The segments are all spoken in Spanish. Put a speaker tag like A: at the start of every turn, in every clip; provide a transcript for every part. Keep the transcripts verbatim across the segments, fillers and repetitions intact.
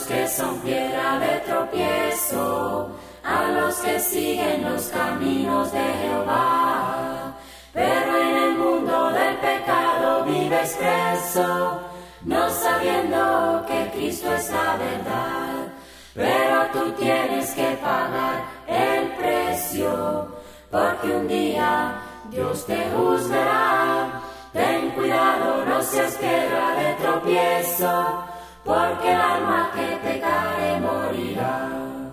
A: que son piedra de tropiezo, a los que siguen los caminos de Jehová. Pero en el mundo del pecado vives preso, no sabiendo que Cristo es la verdad. Pero tú tienes que pagar el precio, porque un día Dios te juzgará. Ten cuidado, no seas piedra de tropiezo, porque el alma que pecare morirá.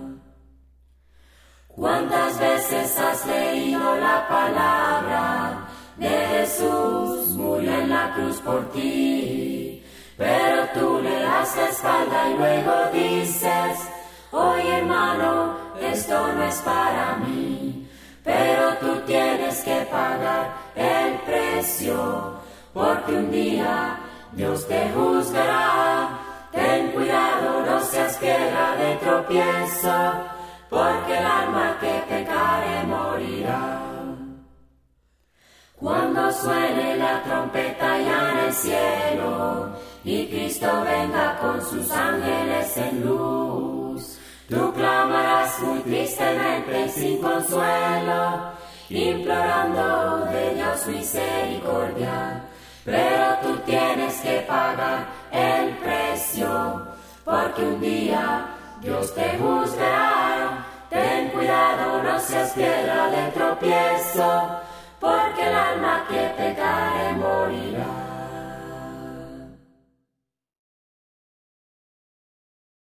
A: ¿Cuántas veces has leído la palabra de Jesús? Murió en la cruz por ti, pero tú le das la espalda y luego dices: oye, hermano, esto no es para mí. Pero tú tienes que pagar el precio, porque un día Dios te juzgará. Ten cuidado, no seas piedra de tropiezo, porque el alma que pecare morirá. Cuando suene la trompeta ya en el cielo, y Cristo venga con sus ángeles en luz, tú clamarás muy tristemente y sin consuelo, implorando de Dios misericordia. Pero tú tienes que pagar el precio, porque un día Dios te juzgará. Ten cuidado, no seas piedra de tropiezo, porque el alma que